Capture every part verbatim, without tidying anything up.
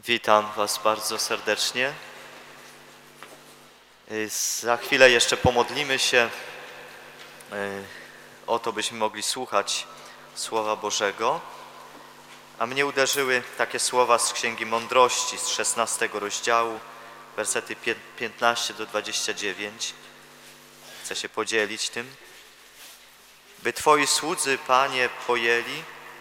Witam Was bardzo serdecznie. Za chwilę jeszcze pomodlimy się o to, byśmy mogli słuchać Słowa Bożego. A mnie uderzyły takie słowa z Księgi Mądrości, z szesnastego rozdziału, wersety piętnaście do dwudziestu dziewięciu. Chcę się podzielić tym. By Twoi słudzy, Panie, pojęli,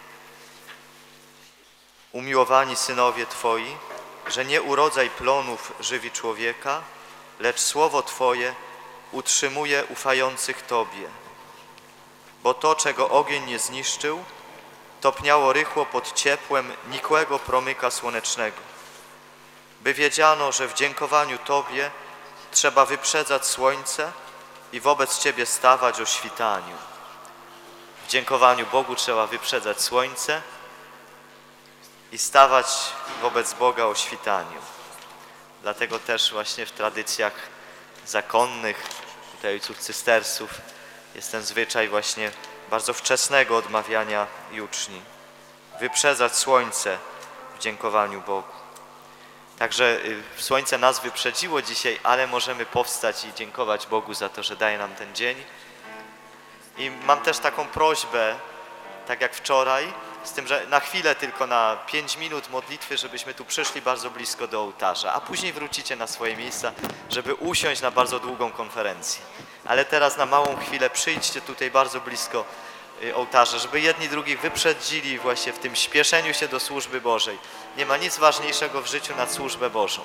umiłowani synowie Twoi, że nie urodzaj plonów żywi człowieka, lecz słowo Twoje utrzymuje ufających Tobie. Bo to, czego ogień nie zniszczył, topniało rychło pod ciepłem nikłego promyka słonecznego. By wiedziano, że w dziękowaniu Tobie trzeba wyprzedzać słońce i wobec Ciebie stawać o świtaniu. W dziękowaniu Bogu trzeba wyprzedzać słońce i stawać wobec Boga o świtaniu. Dlatego też właśnie w tradycjach zakonnych, tutaj ojców cystersów, jest ten zwyczaj właśnie bardzo wczesnego odmawiania juczni. Wyprzedzać słońce w dziękowaniu Bogu. Także słońce nas wyprzedziło dzisiaj, ale możemy powstać i dziękować Bogu za to, że daje nam ten dzień. I mam też taką prośbę, tak jak wczoraj, z tym, że na chwilę tylko na pięć minut modlitwy, żebyśmy tu przyszli bardzo blisko do ołtarza, a później wrócicie na swoje miejsca, żeby usiąść na bardzo długą konferencję. Ale teraz na małą chwilę przyjdźcie tutaj bardzo blisko ołtarza, żeby jedni drugich wyprzedzili właśnie w tym śpieszeniu się do służby Bożej. Nie ma nic ważniejszego w życiu nad służbę Bożą.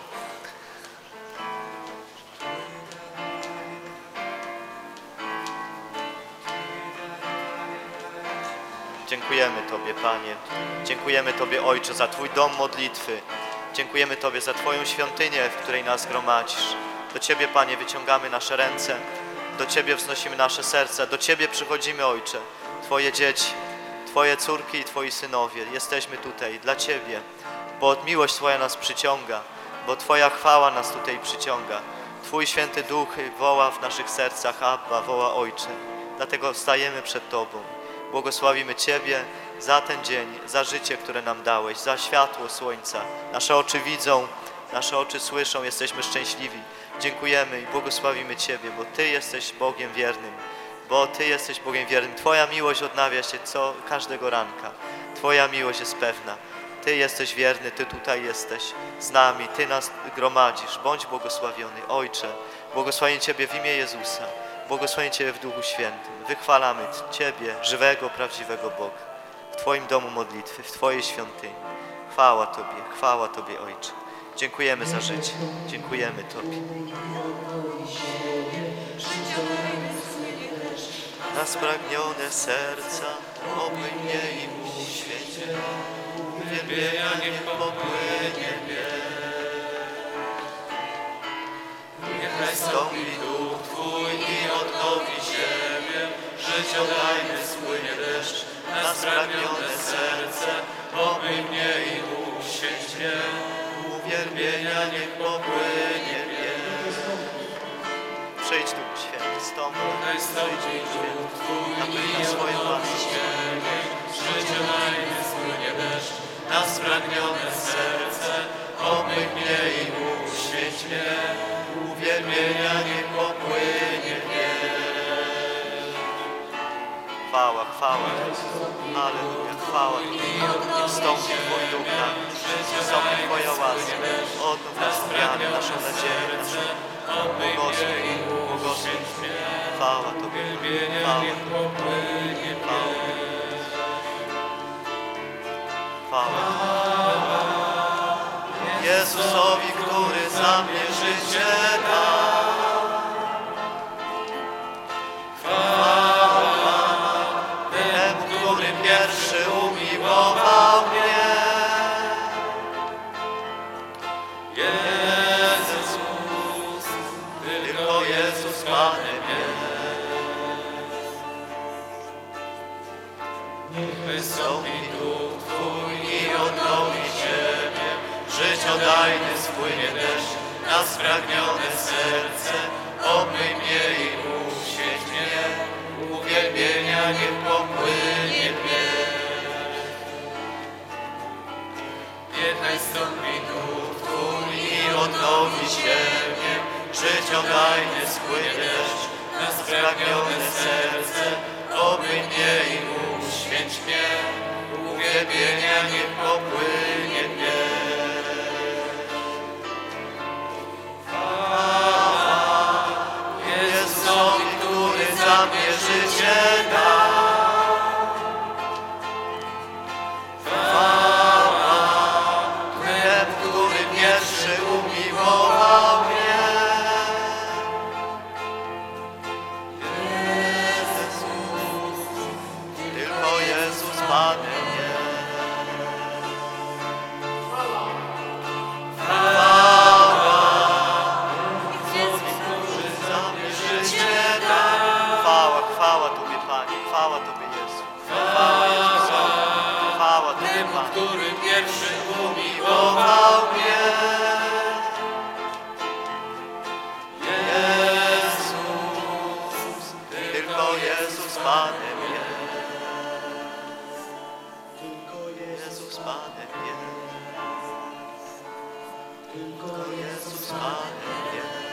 Dziękujemy Tobie, Panie. Dziękujemy Tobie, Ojcze, za Twój dom modlitwy. Dziękujemy Tobie za Twoją świątynię, w której nas gromadzisz. Do Ciebie, Panie, wyciągamy nasze ręce. Do Ciebie wznosimy nasze serca. Do Ciebie przychodzimy, Ojcze. Twoje dzieci, Twoje córki i Twoi synowie. Jesteśmy tutaj dla Ciebie, bo miłość Twoja nas przyciąga, bo Twoja chwała nas tutaj przyciąga. Twój Święty Duch woła w naszych sercach, Abba, woła Ojcze. Dlatego stajemy przed Tobą. Błogosławimy Ciebie za ten dzień, za życie, które nam dałeś, za światło słońca. Nasze oczy widzą, nasze oczy słyszą, jesteśmy szczęśliwi. Dziękujemy i błogosławimy Ciebie, bo Ty jesteś Bogiem wiernym, bo Ty jesteś Bogiem wiernym. Twoja miłość odnawia się co każdego ranka. Twoja miłość jest pewna. Ty jesteś wierny, Ty tutaj jesteś z nami, Ty nas gromadzisz. Bądź błogosławiony, Ojcze. Błogosławię Ciebie w imię Jezusa. Błogosławię Ciebie w Duchu Świętym. Wychwalamy Ciebie, żywego, prawdziwego Boga, w Twoim domu modlitwy, w Twojej świątyni. Chwała Tobie, chwała Tobie, Ojcze. Dziękujemy za życie. Dziękujemy Tobie. Na spragnione serca obmyj mnie i uświęć. Uwielbienia niech popłynie mnie. Niechaj stąpi Duch Twój i odnowi ziemię, życiodajny spłynie deszcz na spragnione serce, obmyj mnie i uświęć mnie, uwielbienia niech popłynie mnie. Przyjdź Duch Święty, stąd, niechaj stąpi Duch Twój i odnowi ziemię, życiodajny spłynie deszcz na spragnione serce, obmyj mnie i uświęć mnie, uwielbienia niech popłynie mnie. Chwała, chwała, Alleluja, chwała. Niech wstąpi Twój Duch na nas, wstąpi Twoja łaska, odnów naszą wiarę, naszą nadzieję, naszą błogosław, błogosław. Chwała Tobie, chwała Tobie, chwała. Chwała Jezusowi, który za mnie życie dał. Chwała temu, który pierwszy umiłował mnie. Jezus, tylko Jezus Panem jest. Niech wystąpi Duch Twój i odnowi Ciebie, życiodajny spłynie deszcz na spragnione serce, obmyj mnie i uświęć mnie, uwielbienia niech popłynie mnie. niechaj stąpi duch Twój i odnowi ziemię, życiodajny spłynie deszcz na spragnione serce, oby mnie i uświęć mnie, uwielbienia niech popłynie mnie. Jezusowi, który za mnie życie dał. Chwała temu, który pierwszy umiłował mnie. Jezus, tylko Jezus Panem jest. Chwała, chwała Tobie, Panie, chwała Tobie, Jezu. Chwała Jezusowi, chwała Tobie, Temu, Panie. który pierwszy Umiłował mnie. Jezus, tylko Jezus Panem jest. Tylko Jezus Panem jest. Tylko Jezus Panem jest.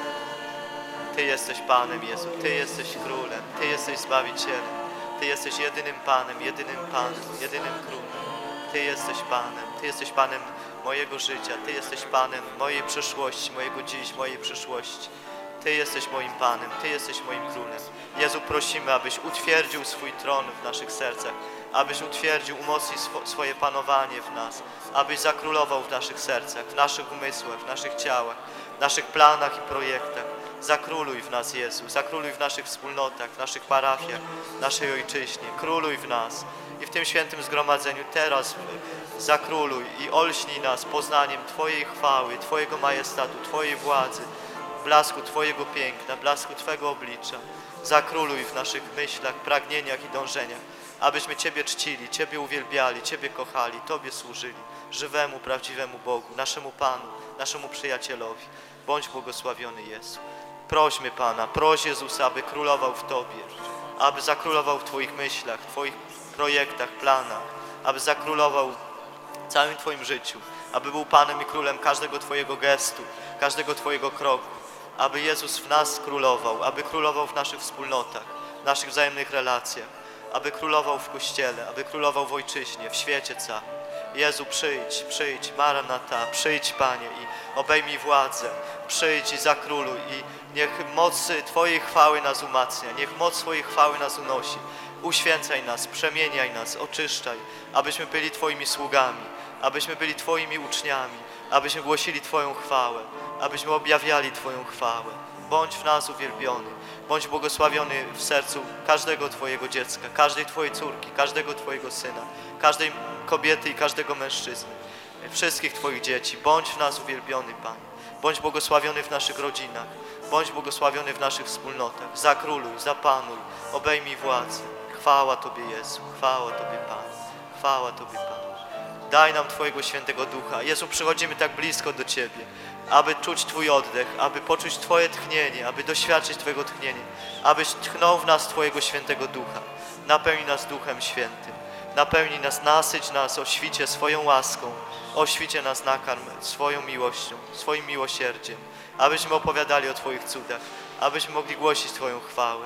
Ty jesteś Panem, Jezu, Ty jesteś Królem, Ty jesteś Zbawicielem, Ty jesteś jedynym Panem, jedynym Panem, jedynym Królem. Ty jesteś Panem, Ty jesteś Panem mojego życia, Ty jesteś Panem mojej przeszłości, mojego dziś, mojej przyszłości. Ty jesteś moim Panem, Ty jesteś moim Królem. Jezu, prosimy, abyś utwierdził swój tron w naszych sercach, abyś utwierdził, umocnił swo swoje panowanie w nas, abyś zakrólował w naszych sercach, w naszych umysłach, w naszych ciałach, w naszych planach i projektach. Zakróluj w nas, Jezu, zakróluj w naszych wspólnotach, w naszych parafiach, w naszej Ojczyźnie. Króluj w nas i w tym świętym zgromadzeniu teraz zakróluj i olśnij nas poznaniem Twojej chwały, Twojego majestatu, Twojej władzy, blasku Twojego piękna, blasku Twego oblicza. Zakróluj w naszych myślach, pragnieniach i dążeniach, abyśmy Ciebie czcili, Ciebie uwielbiali, Ciebie kochali, Tobie służyli, żywemu, prawdziwemu Bogu, naszemu Panu, naszemu przyjacielowi. Bądź błogosławiony, Jezu. Prośmy Pana, proś Jezusa, aby królował w Tobie, aby zakrólował w Twoich myślach, Twoich projektach, planach, aby zakrólował w całym Twoim życiu, aby był Panem i Królem każdego Twojego gestu, każdego Twojego kroku, aby Jezus w nas królował, aby królował w naszych wspólnotach, w naszych wzajemnych relacjach, aby królował w Kościele, aby królował w Ojczyźnie, w świecie całym. Jezu, przyjdź, przyjdź, Maranata, przyjdź, Panie, i obejmij władzę, przyjdź i zakróluj i niech moc Twojej chwały nas umacnia, niech moc Twojej chwały nas unosi. Uświęcaj nas, przemieniaj nas, oczyszczaj, abyśmy byli Twoimi sługami, abyśmy byli Twoimi uczniami, abyśmy głosili Twoją chwałę, abyśmy objawiali Twoją chwałę. Bądź w nas uwielbiony, bądź błogosławiony w sercu każdego Twojego dziecka, każdej Twojej córki, każdego Twojego syna, każdej kobiety i każdego mężczyzny, wszystkich Twoich dzieci. Bądź w nas uwielbiony, Panie. Bądź błogosławiony w naszych rodzinach, bądź błogosławiony w naszych wspólnotach. Zakróluj, zapanuj, obejmij władzę. Chwała Tobie, Jezu, chwała Tobie, Panie, chwała Tobie, Panie. Daj nam Twojego Świętego Ducha. Jezu, przychodzimy tak blisko do Ciebie, aby czuć Twój oddech, aby poczuć Twoje tchnienie, aby doświadczyć Twojego tchnienia, abyś tchnął w nas Twojego Świętego Ducha. Napełnij nas Duchem Świętym, napełnij nas, nasyć nas o świcie swoją łaską, o świcie nas nakarm swoją miłością, swoim miłosierdziem, abyśmy opowiadali o Twoich cudach, abyśmy mogli głosić Twoją chwałę.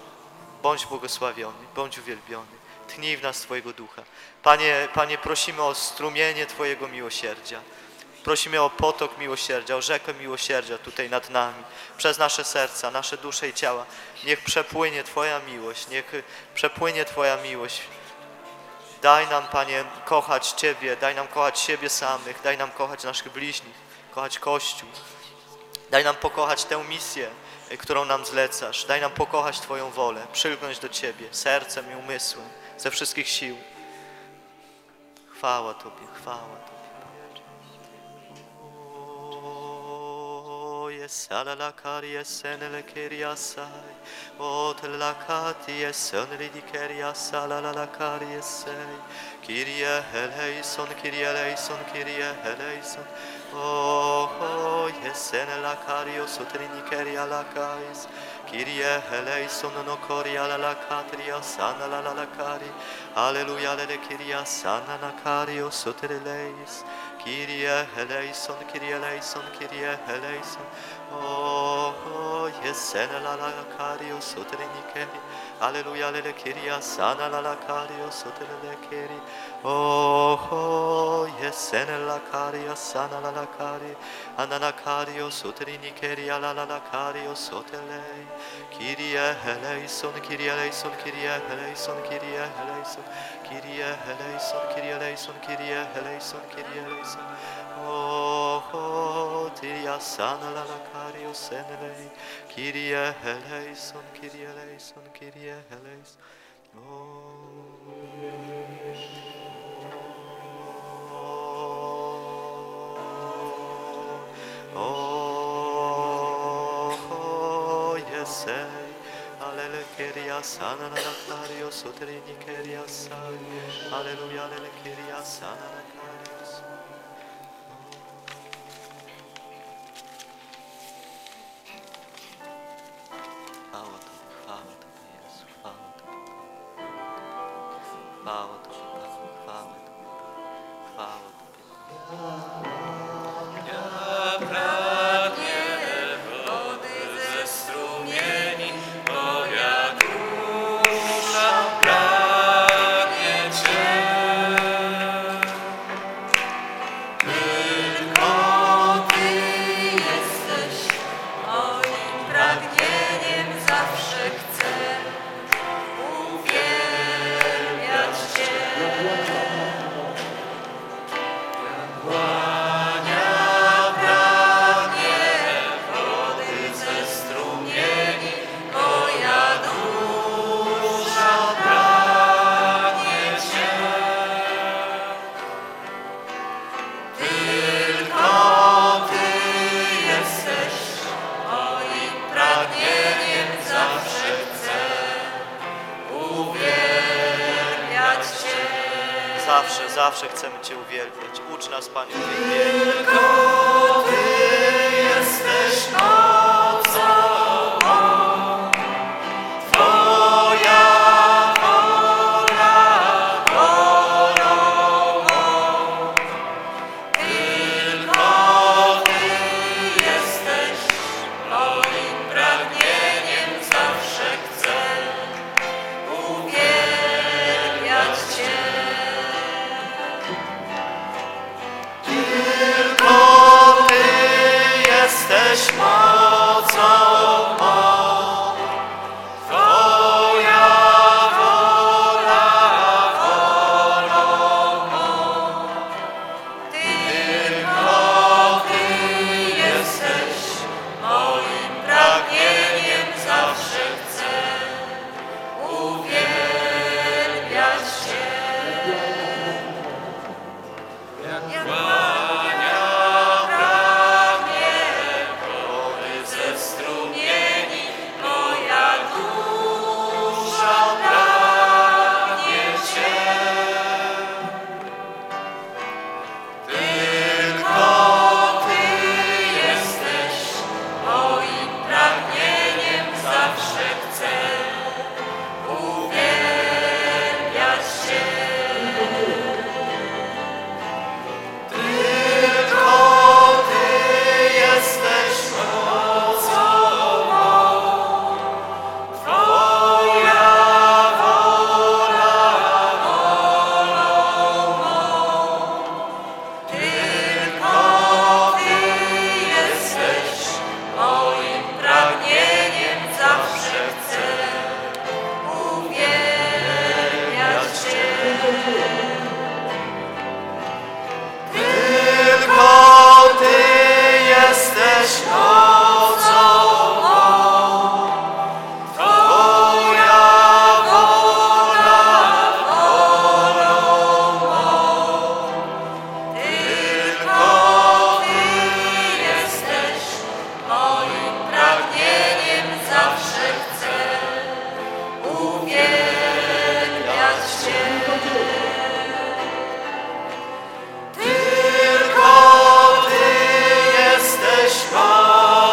Bądź błogosławiony, bądź uwielbiony. Tchnij w nas Twojego Ducha. Panie, Panie, prosimy o strumienie Twojego miłosierdzia. Prosimy o potok miłosierdzia, o rzekę miłosierdzia tutaj nad nami, przez nasze serca, nasze dusze i ciała. Niech przepłynie Twoja miłość, niech przepłynie Twoja miłość. Daj nam, Panie, kochać Ciebie, daj nam kochać siebie samych, daj nam kochać naszych bliźnich, kochać Kościół. Daj nam pokochać tę misję, którą nam zlecasz. Daj nam pokochać Twoją wolę, przylgnąć do Ciebie sercem i umysłem, ze wszystkich sił. Chwała Tobie, chwała Tobie. Sala la caria senele keria sai, ot la catia senele di keria sala la la caria sei, Kyrie eleison, Kyrie eleison, Kyrie eleison, oh oh yesene la cario sotrini keria la cais, Kyrie eleison no koria la la katria sana la la la kari. Alleluia le kyria sana na kario sotereleis. Kyrie eleison, Kyrie eleison, Kyrie eleison. Oh, oh, yesen la la la kario soterenikeri. Alleluia le kyria sana la la kario soterelekeri. Oh, oh, yesen la karia sana la la kari. Anana kario soterinikeri la la la kario sotelei. Kyrie eleison, Kyrie eleison, Kyrie eleison, Kyrie eleison. Kyrie eleison, Kyrie eleison, Kyrie eleison, Kyrie eleison. Oh, oh, Tiria sana la la kario senelei. Kyrie eleison, Kyrie eleison, Kyrie eleison. Oh, oh, oh, yesei. Alele keria sana la la kario soterini keria sai. Alleluia, alele keria sana la kario sai. Chwała Tobie, chwała Tobie, Jezu, chwała Tobie. Chwała Tobie, Panie, chwała Tobie, chwała Tobie. Ja pragnie wody ze strumieni, moja dusza pragnie Cię. Tylko Ty jesteś moim pragnieniem, zawsze chcę uwielbiać Cię. Zawsze, zawsze chcemy Cię uwielbiać. Ucz nas, Panie, uwielbienia. Tylko Ty jesteś mocą mą, Twoja wola wolą mą. Tylko Ty jesteś moim pragnieniem, zawsze chcę uwielbiać Cię. Jesteś mocą mą, Twoja wola wolą mą. Tylko Ty jesteś moim pragnieniem, zawsze chcę uwielbiać Cię. Jak Tylko Ty jesteś mocą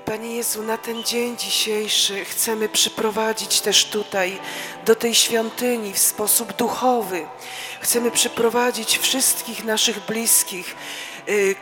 Panie Jezu, na ten dzień dzisiejszy chcemy przyprowadzić też tutaj, do tej świątyni w sposób duchowy. Chcemy przyprowadzić wszystkich naszych bliskich, y,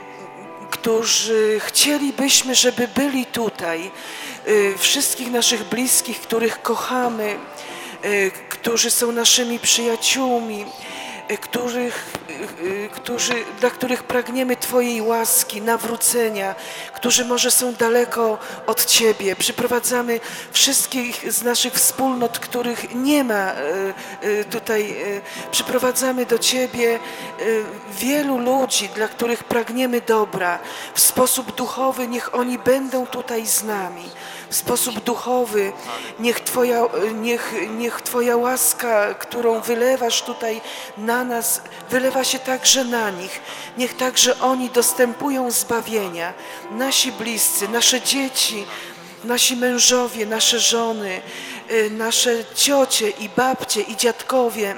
którzy chcielibyśmy, żeby byli tutaj. Y, wszystkich naszych bliskich, których kochamy, y, którzy są naszymi przyjaciółmi, y, których, y, y, którzy, dla których pragniemy Twojej łaski, nawrócenia, którzy może są daleko od Ciebie. Przyprowadzamy wszystkich z naszych wspólnot, których nie ma y, y, tutaj. Y, przyprowadzamy do Ciebie y, wielu ludzi, dla których pragniemy dobra. W sposób duchowy niech oni będą tutaj z nami. W sposób duchowy niech Twoja, niech, niech Twoja łaska, którą wylewasz tutaj na nas, wylewa się także na nich. Niech także oni dostępują zbawienia. Nasi bliscy, nasze dzieci, nasi mężowie, nasze żony, y, nasze ciocie i babcie i dziadkowie.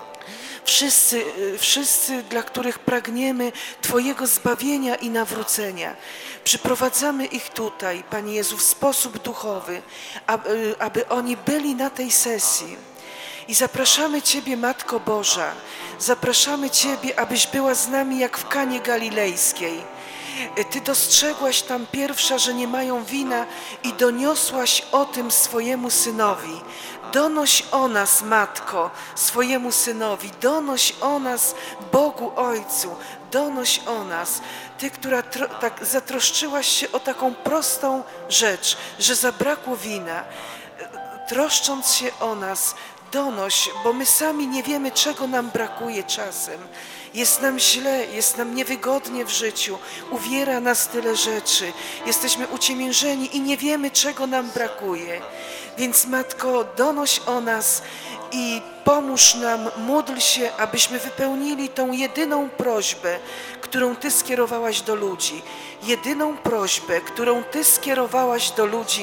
Wszyscy, y, wszyscy, dla których pragniemy Twojego zbawienia i nawrócenia. Przyprowadzamy ich tutaj, Panie Jezu, w sposób duchowy, aby, aby oni byli na tej sesji. I zapraszamy Ciebie, Matko Boża, zapraszamy Ciebie, abyś była z nami jak w Kanie Galilejskiej. Ty dostrzegłaś tam pierwsza, że nie mają wina i doniosłaś o tym swojemu synowi. Donoś o nas, Matko, swojemu synowi, donoś o nas Bogu Ojcu, donoś o nas. Ty, która tro, tak zatroszczyłaś się o taką prostą rzecz, że zabrakło wina. Troszcząc się o nas, donoś, bo my sami nie wiemy, czego nam brakuje czasem. Jest nam źle, jest nam niewygodnie w życiu, uwiera nas tyle rzeczy, jesteśmy uciemiężeni i nie wiemy, czego nam brakuje. Więc Matko, donoś o nas i pomóż nam, módl się, abyśmy wypełnili tą jedyną prośbę, którą Ty skierowałaś do ludzi. Jedyną prośbę, którą Ty skierowałaś do ludzi,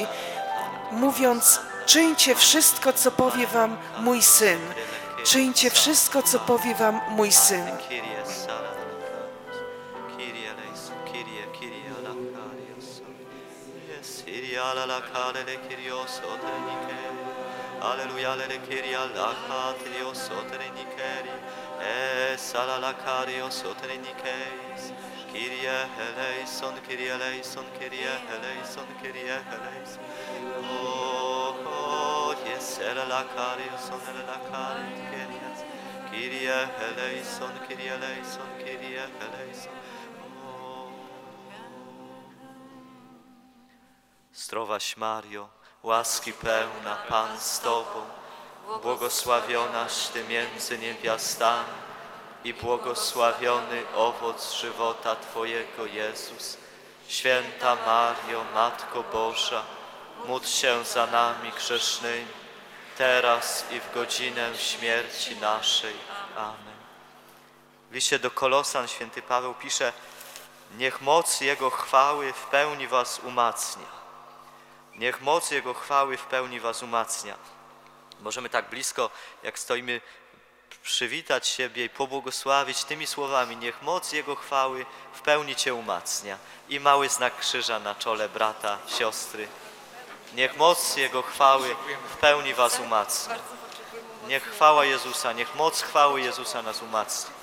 mówiąc: czyńcie wszystko, co powie wam mój Syn. Czyńcie wszystko, co powie wam mój Syn. Alleluia, le kiria la katrio sotrenikeri, e sala la kario sotrenikeis, kirie eleison, kirie eleison, kirie eleison, kirie eleison. Oh, oh, yes, ele la kario son, ele la kario kirias, kirie eleison, kirie eleison, kirie eleison. Zdrowaś Mario, łaski pełna, Pan z Tobą, błogosławionaś Ty między niewiastami i błogosławiony owoc żywota Twojego, Jezus. Święta Mario, Matko Boża, módl się za nami grzesznymi, teraz i w godzinę śmierci naszej. Amen. W liście do Kolosan święty Paweł pisze: niech moc Jego chwały w pełni was umacnia. Niech moc Jego chwały w pełni was umacnia. Możemy tak blisko, jak stoimy, przywitać siebie i pobłogosławić tymi słowami: niech moc Jego chwały w pełni Cię umacnia. I mały znak krzyża na czole brata, siostry. Niech moc Jego chwały w pełni was umacnia. Niech chwała Jezusa, niech moc chwały Jezusa nas umacnia.